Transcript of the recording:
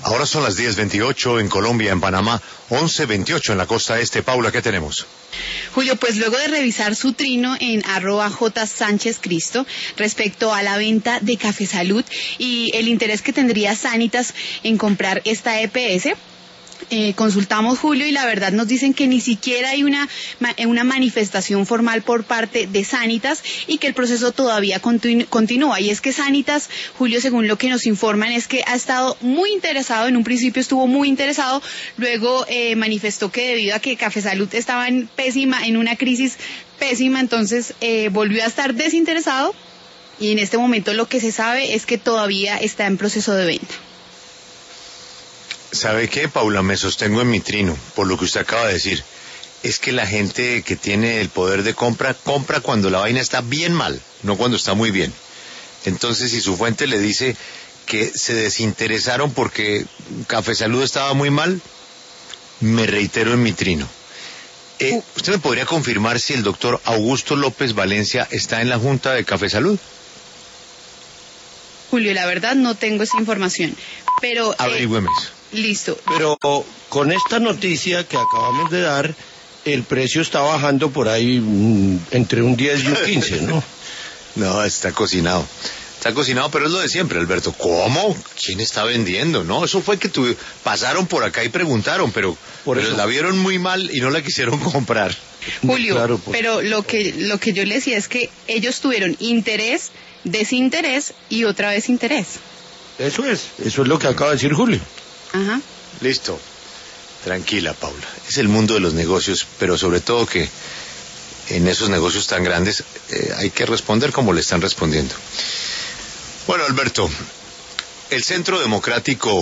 Ahora son las 10:28 en Colombia, en Panamá, 11:28 en la costa este. Paula, ¿qué tenemos? Julio, pues luego de revisar su trino en @JSánchezCristo respecto a la venta de Café Salud y el interés que tendría Sanitas en comprar esta EPS, consultamos, Julio, y la verdad nos dicen que ni siquiera hay una manifestación formal por parte de Sanitas y que el proceso todavía continúa. Y es que Sanitas, Julio, según lo que nos informan, es que ha estado muy interesado, en un principio estuvo muy interesado, luego manifestó que debido a que Café Salud estaba en una crisis pésima, entonces volvió a estar desinteresado, y en este momento lo que se sabe es que todavía está en proceso de venta. ¿Sabe qué, Paula? Me sostengo en mi trino, por lo que usted acaba de decir. Es que la gente que tiene el poder de compra cuando la vaina está bien mal, no cuando está muy bien. Entonces, si su fuente le dice que se desinteresaron porque Café Salud estaba muy mal, me reitero en mi trino. ¿Usted me podría confirmar si el doctor Augusto López Valencia está en la Junta de Café Salud? Julio, la verdad no tengo esa información, pero... Averigüeme eso. Listo. Pero con esta noticia que acabamos de dar, el precio está bajando por ahí entre un 10 y un 15, ¿no? No, está cocinado. Está cocinado, pero es lo de siempre, Alberto. ¿Cómo? ¿Quién está vendiendo? No, eso fue que pasaron por acá y preguntaron, pero la vieron muy mal y no la quisieron comprar. Julio, claro, pero lo que yo le decía es que ellos tuvieron interés, desinterés y otra vez interés. Eso es lo que acaba de decir Julio. Ajá. Listo. Tranquila, Paula. Es el mundo de los negocios, pero sobre todo que en esos negocios tan grandes hay que responder como le están respondiendo. Bueno, Alberto, el Centro Democrático